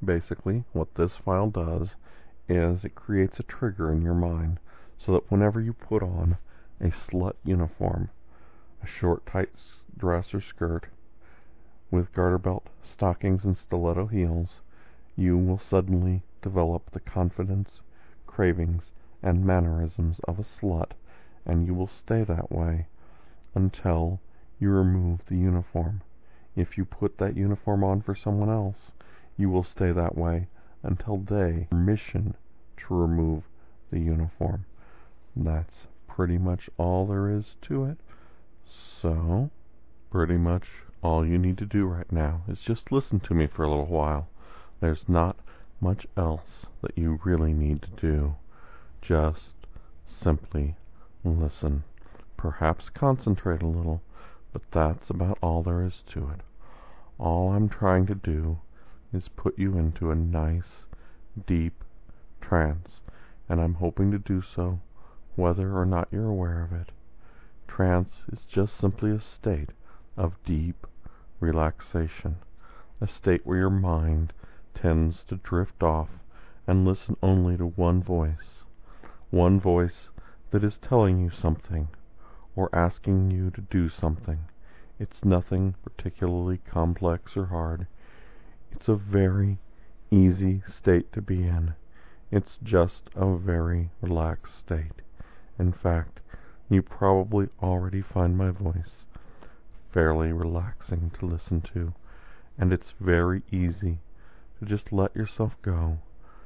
Basically, what this file does is it creates a trigger in your mind so that whenever you put on a slut uniform, a short tight dress or skirt with garter belt, stockings, and stiletto heels, you will suddenly develop the confidence, cravings, and mannerisms of a slut, and you will stay that way until you remove the uniform. If you put that uniform on for someone else, you will stay that way until they permission to remove the uniform. That's pretty much all there is to it. So, pretty much all you need to do right now is just listen to me for a little while. There's not much else that you really need to do. Just simply listen. Perhaps concentrate a little, but that's about all there is to it. All I'm trying to do is put you into a nice, deep trance, and I'm hoping to do so whether or not you're aware of it. Trance is just simply a state of deep relaxation, a state where your mind tends to drift off and listen only to one voice that is telling you something or asking you to do something. It's nothing particularly complex or hard. It's a very easy state to be in. It's just a very relaxed state. In fact, you probably already find my voice fairly relaxing to listen to, and it's very easy to just let yourself go,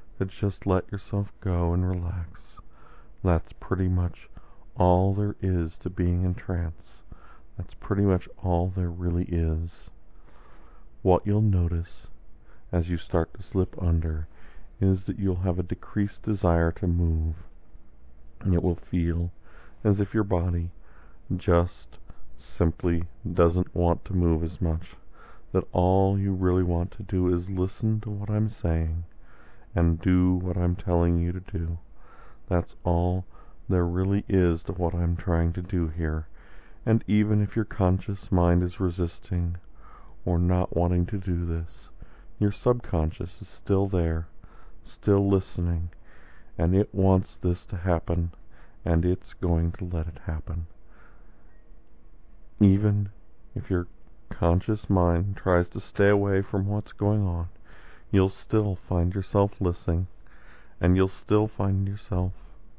and relax. That's pretty much all there is to being in trance. That's pretty much all there really is. What you'll notice as you start to slip under is that you'll have a decreased desire to move. It will feel as if your body just simply doesn't want to move as much, that all you really want to do is listen to what I'm saying and do what I'm telling you to do. That's all there really is to what I'm trying to do here. And even if your conscious mind is resisting or not wanting to do this, your subconscious is still there, still listening, and it wants this to happen, and it's going to let it happen. Even if your conscious mind tries to stay away from what's going on, you'll still find yourself listening, and you'll still find yourself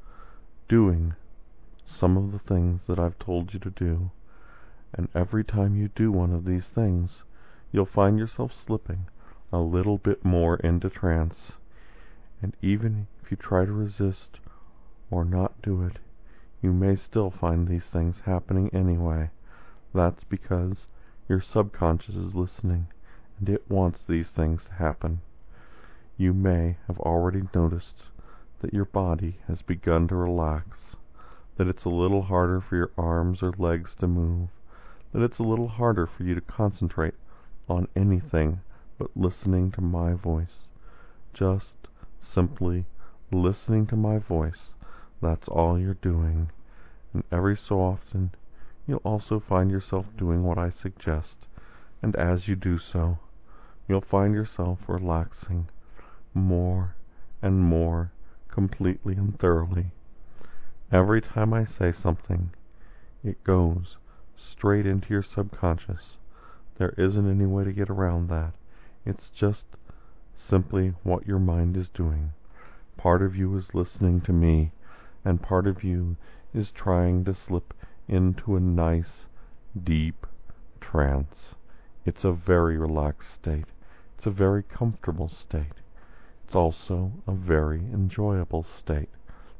doing some of the things that I've told you to do. And every time you do one of these things, you'll find yourself slipping a little bit more into trance. And even if you try to resist or not do it, you may still find these things happening anyway. That's because your subconscious is listening, and it wants these things to happen. You may have already noticed that your body has begun to relax, that it's a little harder for your arms or legs to move, that it's a little harder for you to concentrate on anything but listening to my voice. Just simply listening to my voice. That's all you're doing. And every so often, you'll also find yourself doing what I suggest. And as you do so, you'll find yourself relaxing more and more completely and thoroughly. Every time I say something, it goes straight into your subconscious. There isn't any way to get around that. It's just simply what your mind is doing. Part of you is listening to me, and part of you is trying to slip into a nice, deep trance. It's a very relaxed state. It's a very comfortable state. It's also a very enjoyable state.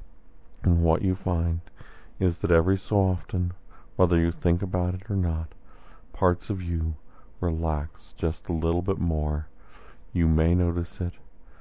And what you find is that every so often, whether you think about it or not, parts of you relax just a little bit more. You may notice it.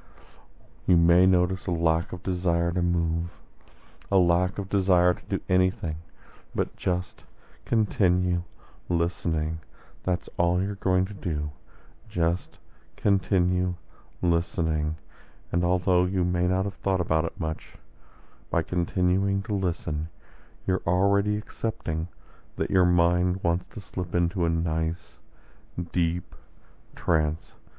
You may notice a lack of desire to move, a lack of desire to do anything but just continue listening. That's all you're going to do. Just continue listening. And although you may not have thought about it much, by continuing to listen, you're already accepting that your mind wants to slip into a nice, deep trance.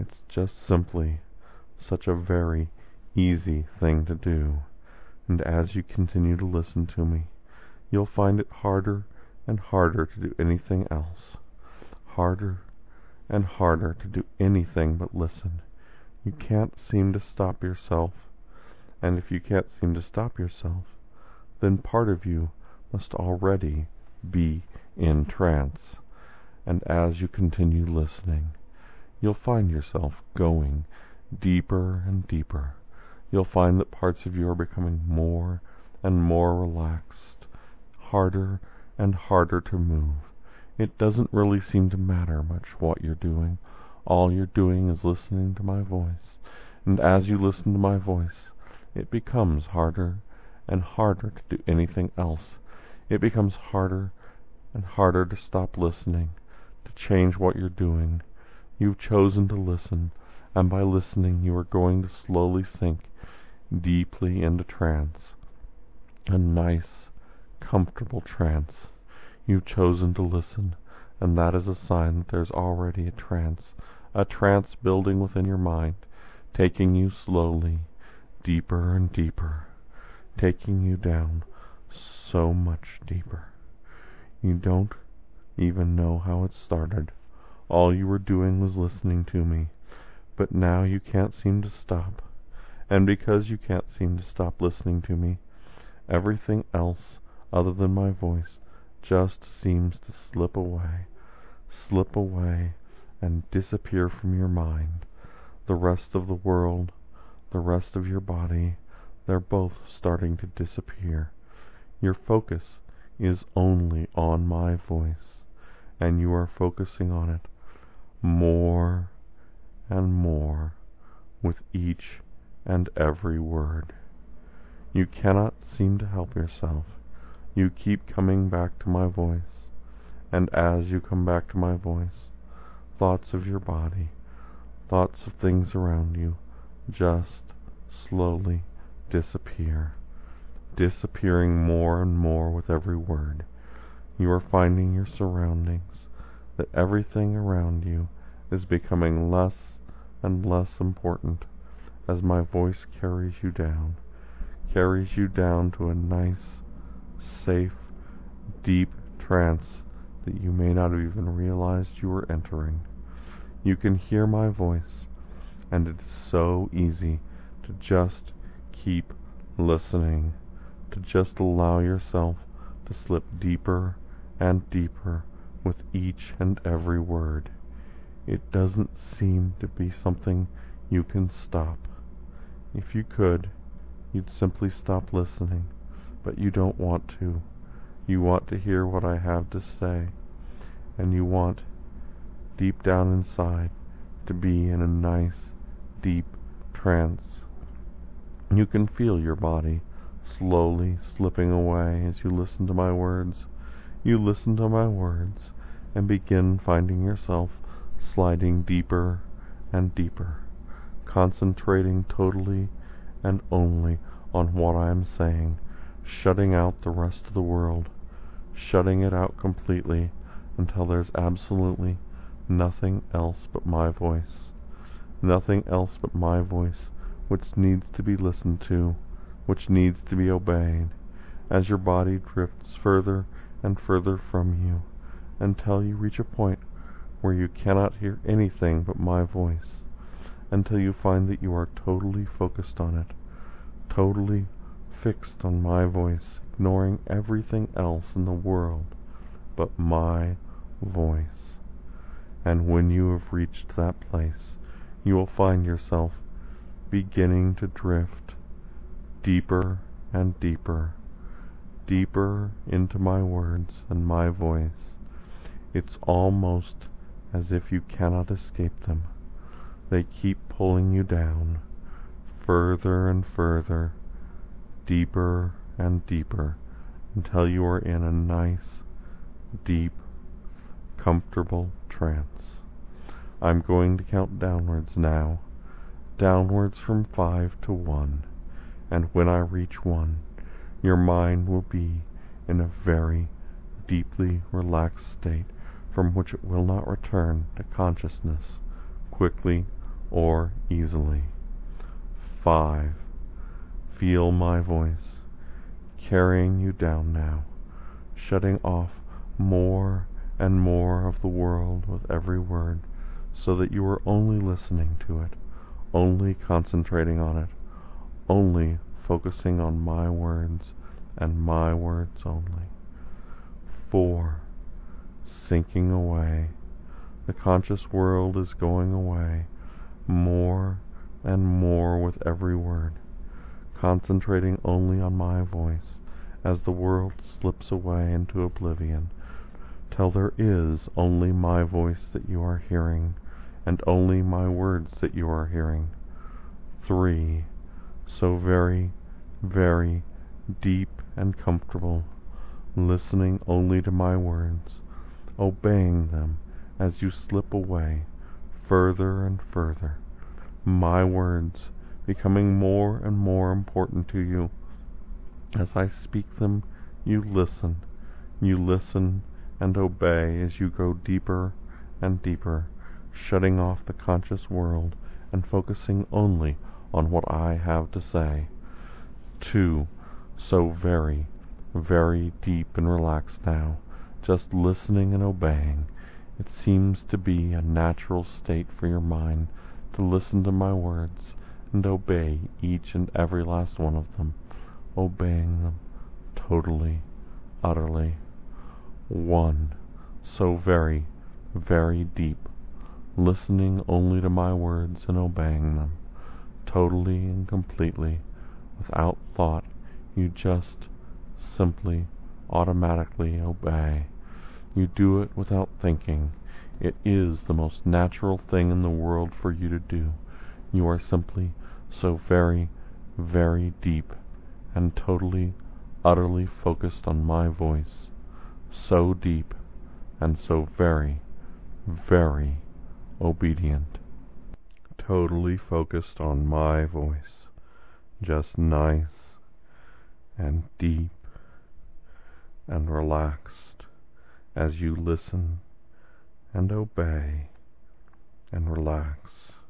It's just simply such a very easy thing to do, and as you continue to listen to me, you'll find it harder and harder to do anything else. Harder and harder to do anything but listen. You can't seem to stop yourself, and if you can't seem to stop yourself, then part of you must already be in trance. And as you continue listening, you'll find yourself going deeper and deeper. You'll find that parts of you are becoming more and more relaxed, harder and harder to move. It doesn't really seem to matter much what you're doing. All you're doing is listening to my voice. And as you listen to my voice, it becomes harder and harder to do anything else. It becomes harder and harder to stop listening, to change what you're doing. You've chosen to listen, and by listening you are going to slowly sink deeply into trance. A nice, comfortable trance. You've chosen to listen, and that is a sign that there's already a trance building within your mind, taking you slowly deeper and deeper, taking you down so much deeper. You don't even know how it started. All you were doing was listening to me, but now you can't seem to stop. And because you can't seem to stop listening to me, everything else other than my voice just seems to slip away and disappear from your mind. The rest of the world, the rest of your body, they're both starting to disappear. Your focus is only on my voice, and you are focusing on it more and more with each and every word. You cannot seem to help yourself. You keep coming back to my voice, and as you come back to my voice, thoughts of your body, thoughts of things around you, just slowly disappear, disappearing more and more with every word. You are finding your surroundings, that everything around you is becoming less and less important as my voice carries you down to a nice, safe, deep trance that you may not have even realized you were entering. You can hear my voice, and it is so easy to just keep listening, to just allow yourself to slip deeper and deeper with each and every word. It doesn't seem to be something you can stop. If you could, you'd simply stop listening, but you don't want to. You want to hear what I have to say, and you want, deep down inside, to be in a nice, deep trance. You can feel your body slowly slipping away as you listen to my words. You listen to my words and begin finding yourself sliding deeper and deeper, concentrating totally and only on what I am saying, shutting out the rest of the world, shutting it out completely until there's absolutely nothing else but my voice. Nothing else but my voice which needs to be listened to, which needs to be obeyed, as your body drifts further and further from you, until you reach a point where you cannot hear anything but my voice, until you find that you are totally focused on it, totally fixed on my voice, ignoring everything else in the world but my voice. And when you have reached that place, you will find yourself beginning to drift deeper and deeper, deeper into my words and my voice. It's almost as if you cannot escape them. They keep pulling you down, further and further, deeper and deeper, until you are in a nice, deep, comfortable trance. I'm going to count downwards now, downwards from 5 to 1, and when I reach 1, your mind will be in a very deeply relaxed state from which it will not return to consciousness quickly or easily. 5. Feel my voice carrying you down now, shutting off more and more of the world with every word, so that you are only listening to it, only concentrating on it, only focusing on my words and my words only. 4. Sinking away. The conscious world is going away, more and more with every word, concentrating only on my voice as the world slips away into oblivion, till there is only my voice that you are hearing, and only my words that you are hearing. 3. So very, very deep and comfortable, listening only to my words, obeying them as you slip away further and further, my words becoming more and more important to you. As I speak them, you listen and obey as you go deeper and deeper, shutting off the conscious world and focusing only on what I have to say. 2. So very, very deep and relaxed now, just listening and obeying. It seems to be a natural state for your mind to listen to my words and obey each and every last one of them, obeying them totally, utterly. 1. So very, very deep, listening only to my words and obeying them, totally and completely, without thought. You just simply, automatically obey. You do it without thinking. It is the most natural thing in the world for you to do. You are simply so very, very deep and totally, utterly focused on my voice. So deep and so very, very obedient. Totally focused on my voice. Just nice and deep and relaxed as you listen and obey and relax.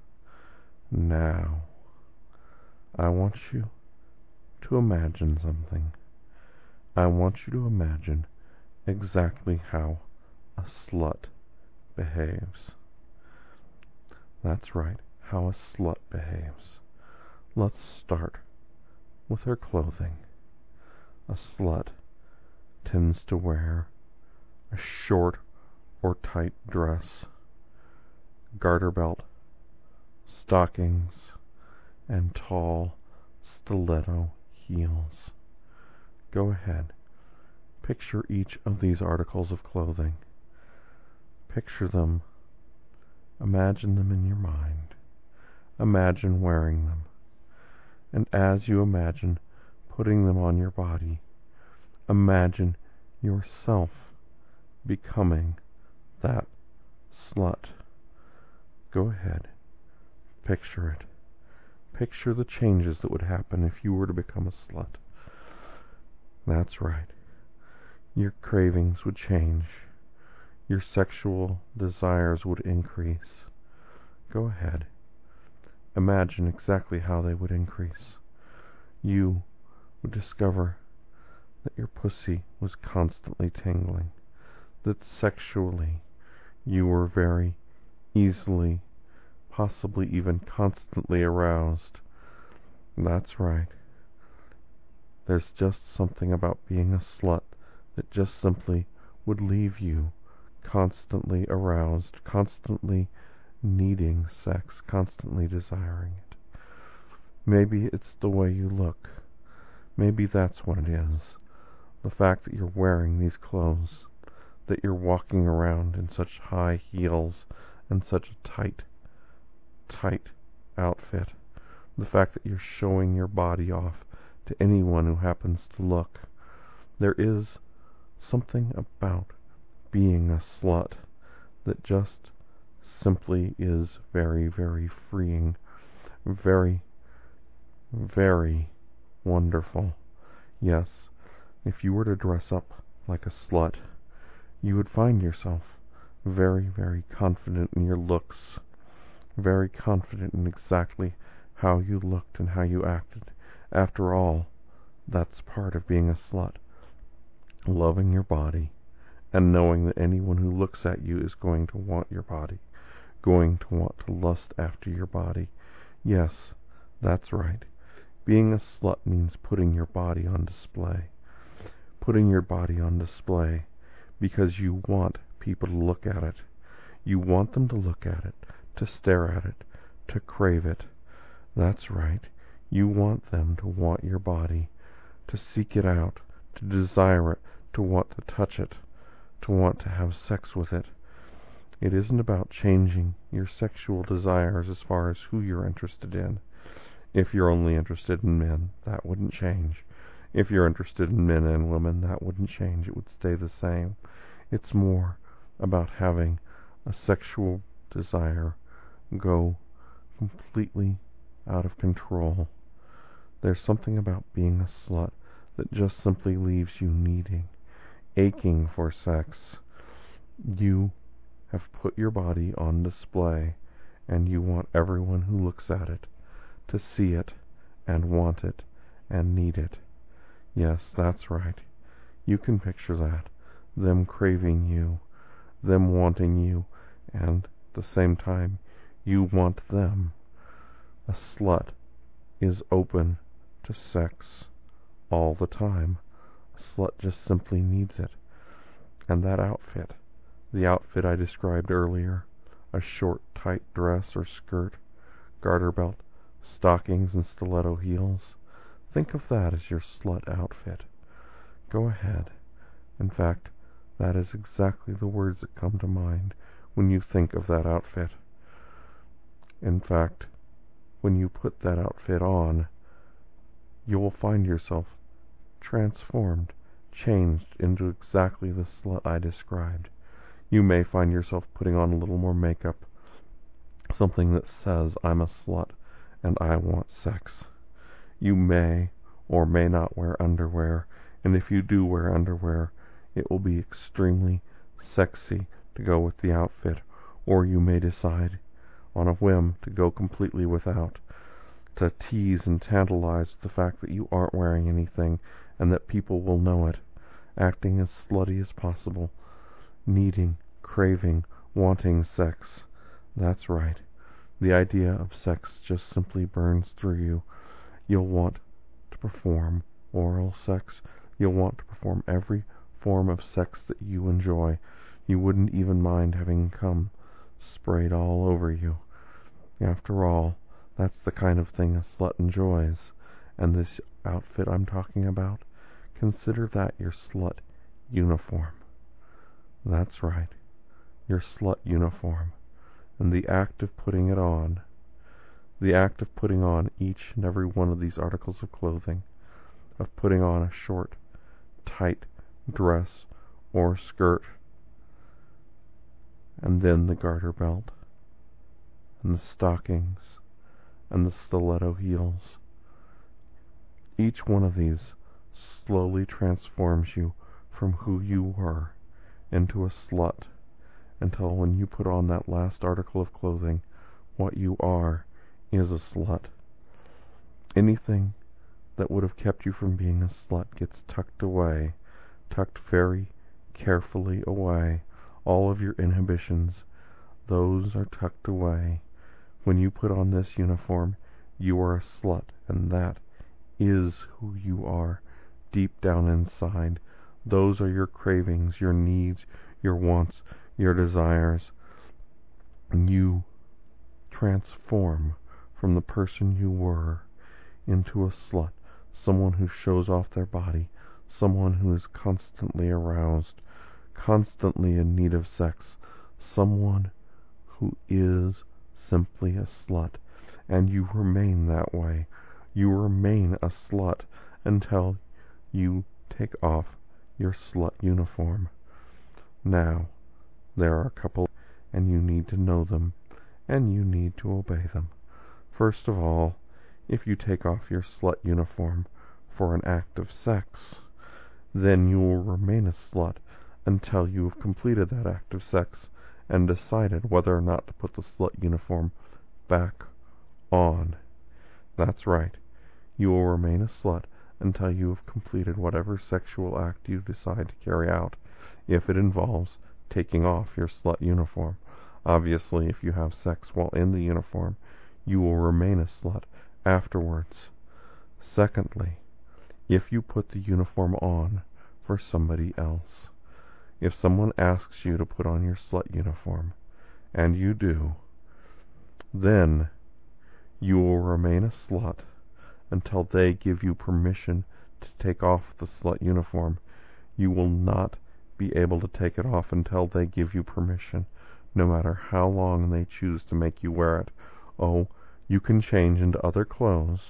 Now, I want you to imagine something. I want you to imagine exactly how a slut behaves. That's right, how a slut behaves. Let's start with her clothing. A slut tends to wear a short or tight dress, garter belt, stockings, and tall stiletto heels. Go ahead. Picture each of these articles of clothing. Picture them. Imagine them in your mind. Imagine wearing them. And as you imagine putting them on your body, imagine yourself becoming that slut. Go ahead. Picture it. Picture the changes that would happen if you were to become a slut. That's right. Your cravings would change. Your sexual desires would increase. Go ahead. Imagine exactly how they would increase. You would discover that your pussy was constantly tingling, that sexually you were very easily, possibly even constantly aroused. That's right. There's just something about being a slut that just simply would leave you constantly aroused, constantly needing sex, constantly desiring it. Maybe it's the way you look. Maybe that's what it is. The fact that you're wearing these clothes, that you're walking around in such high heels and such a tight outfit. The fact that you're showing your body off to anyone who happens to look. There is something about being a slut that just simply is very, very freeing, very, very wonderful. Yes, if you were to dress up like a slut, you would find yourself very, very confident in your looks, very confident in exactly how you looked and how you acted. After all, that's part of being a slut. Loving your body and knowing that anyone who looks at you is going to want your body, going to want to lust after your body. Yes, that's right. Being a slut means putting your body on display. Putting your body on display because you want people to look at it. You want them to look at it, to stare at it, to crave it. That's right. You want them to want your body, to seek it out, to desire it, to want to touch it, to want to have sex with it. It isn't about changing your sexual desires as far as who you're interested in. If you're only interested in men, that wouldn't change. If you're interested in men and women, that wouldn't change. It would stay the same. It's more about having a sexual desire go completely out of control. There's something about being a slut that just simply leaves you needing, aching for sex. You have put your body on display, and you want everyone who looks at it to see it and want it and need it. Yes, that's right. You can picture that. Them craving you, them wanting you, and at the same time, you want them. A slut is open to sex all the time. A slut just simply needs it. And that outfit, the outfit I described earlier, a short, tight dress or skirt, garter belt, stockings and stiletto heels, think of that as your slut outfit. Go ahead. In fact, that is exactly the words that come to mind when you think of that outfit. In fact, when you put that outfit on, you will find yourself transformed, changed into exactly the slut I described. You may find yourself putting on a little more makeup, something that says, I'm a slut and I want sex. You may or may not wear underwear, and if you do wear underwear, it will be extremely sexy to go with the outfit, or you may decide on a whim to go completely without, to tease and tantalize with the fact that you aren't wearing anything and that people will know it, acting as slutty as possible, needing, craving, wanting sex. That's right. The idea of sex just simply burns through you. You'll want to perform oral sex. You'll want to perform every form of sex that you enjoy. You wouldn't even mind having cum sprayed all over you. After all, that's the kind of thing a slut enjoys. And this outfit I'm talking about, consider that your slut uniform. That's right, your slut uniform. And the act of putting it on, the act of putting on each and every one of these articles of clothing, of putting on a short, tight dress or skirt, and then the garter belt, and the stockings, and the stiletto heels. Each one of these slowly transforms you from who you were into a slut, until when you put on that last article of clothing, what you are is a slut. Anything that would have kept you from being a slut gets tucked away, tucked very carefully away. All of your inhibitions, those are tucked away. When you put on this uniform, you are a slut, and that is who you are deep down inside. Those are your cravings, your needs, your wants, your desires. You transform from the person you were into a slut, someone who shows off their body, someone who is constantly aroused, constantly in need of sex, someone who is simply a slut. And you remain that way. You remain a slut until you take off your slut uniform. Now, there are a couple, and you need to know them, and you need to obey them. First of all, if you take off your slut uniform for an act of sex, then you will remain a slut until you have completed that act of sex and decided whether or not to put the slut uniform back on. That's right. You will remain a slut until you have completed whatever sexual act you decide to carry out, if it involves taking off your slut uniform. Obviously, if you have sex while in the uniform, you will remain a slut afterwards. Secondly, if you put the uniform on for somebody else. If someone asks you to put on your slut uniform, and you do, then you will remain a slut until they give you permission to take off the slut uniform. You will not be able to take it off until they give you permission, no matter how long they choose to make you wear it. Oh, you can change into other clothes.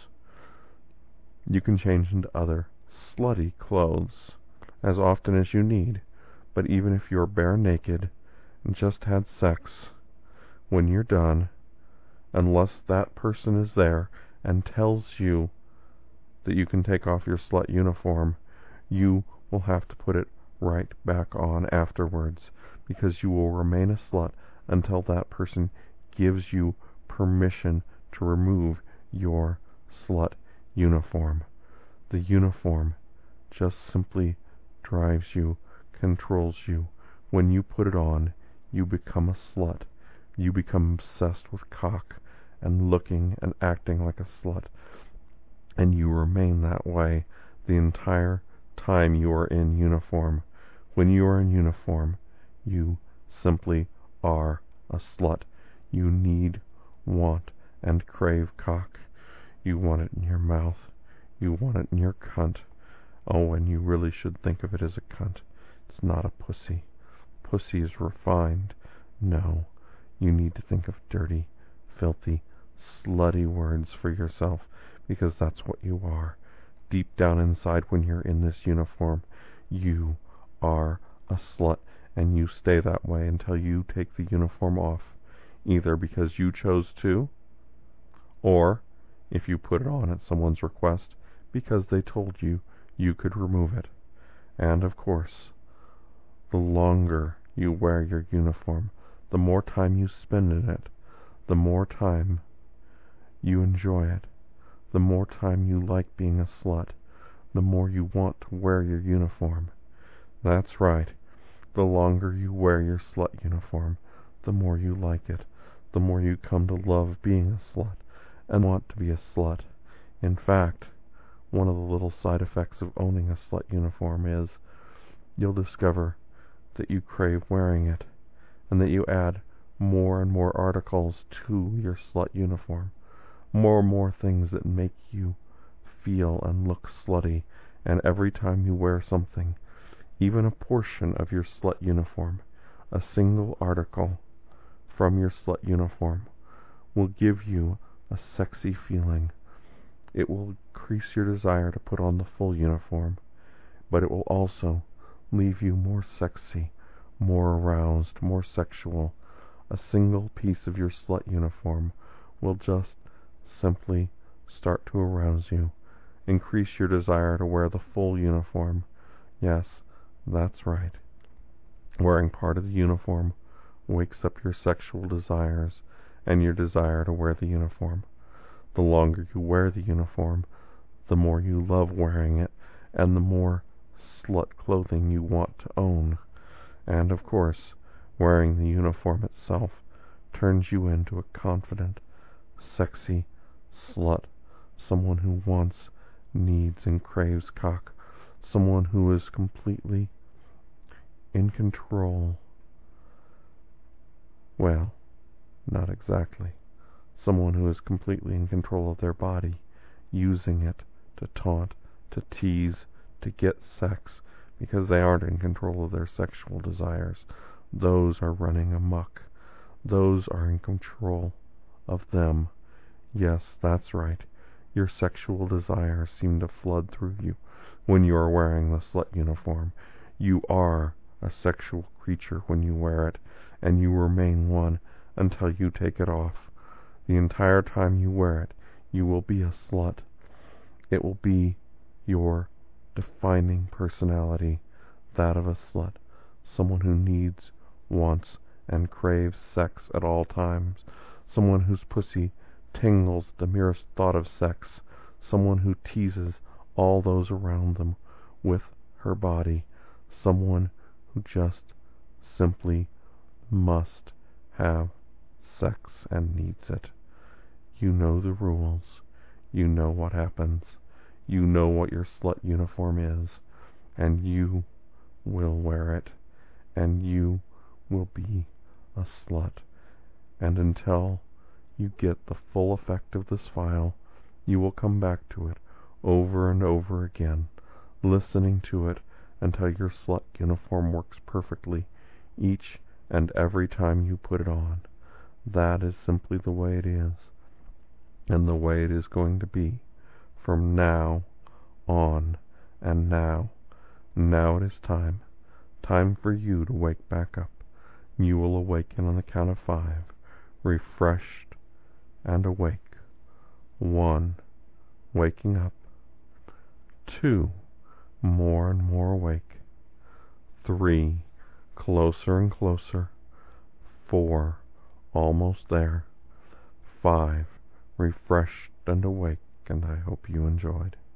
You can change into other slutty clothes as often as you need, but even if you're bare naked and just had sex, when you're done, unless that person is there and tells you that you can take off your slut uniform, you will have to put it right back on afterwards, because you will remain a slut until that person gives you permission to remove your slut uniform. The uniform just simply drives you, controls you. When you put it on, you become a slut. You become obsessed with cock and looking and acting like a slut. And you remain that way the entire time you are in uniform. When you are in uniform, you simply are a slut. You need, want, and crave cock. You want it in your mouth. You want it in your cunt. Oh, and you really should think of it as a cunt. It's not a pussy. Pussy is refined. No, you need to think of dirty, filthy, slutty words for yourself, because that's what you are. Deep down inside, when you're in this uniform, you are a slut, and you stay that way until you take the uniform off, either because you chose to, or, if you put it on at someone's request, because they told you you could remove it. And, of course, the longer you wear your uniform, the more time you spend in it, the more time you enjoy it, the more time you like being a slut, the more you want to wear your uniform. That's right. The longer you wear your slut uniform, the more you like it, the more you come to love being a slut and want to be a slut. In fact, one of the little side effects of owning a slut uniform is you'll discover that you crave wearing it, and that you add more and more articles to your slut uniform, more and more things that make you feel and look slutty, and every time you wear something, even a portion of your slut uniform, a single article from your slut uniform, will give you a sexy feeling. It will increase your desire to put on the full uniform, but it will also leave you more sexy, more aroused, more sexual. A single piece of your slut uniform will just simply start to arouse you, increase your desire to wear the full uniform. Yes, that's right. Wearing part of the uniform wakes up your sexual desires and your desire to wear the uniform. The longer you wear the uniform, the more you love wearing it, and the more slut clothing you want to own. And, of course, wearing the uniform itself turns you into a confident, sexy slut, someone who wants, needs, and craves cock, someone who is completely in control. Well, not exactly. Someone who is completely in control of their body, using it to taunt, to tease, to get sex, because they aren't in control of their sexual desires. Those are running amok. Those are in control of them. Yes, that's right. Your sexual desires seem to flood through you when you are wearing the slut uniform. You are a sexual creature when you wear it, and you remain one until you take it off. The entire time you wear it, you will be a slut. It will be your defining personality, that of a slut, someone who needs, wants, and craves sex at all times, someone whose pussy tingles at the merest thought of sex, someone who teases all those around them with her body, someone who just simply must have sex and needs it. You know the rules. You know what happens. You know what your slut uniform is, and you will wear it, and you will be a slut. And until you get the full effect of this file, you will come back to it over and over again, listening to it until your slut uniform works perfectly each and every time you put it on. That is simply the way it is, and the way it is going to be from now on. And now it is time for you to wake back up. You will awaken on the count of 5, refreshed and awake. 1, waking up. 2, more and more awake. 3, closer and closer. 4, almost there. 5, refreshed and awake, and I hope you enjoyed.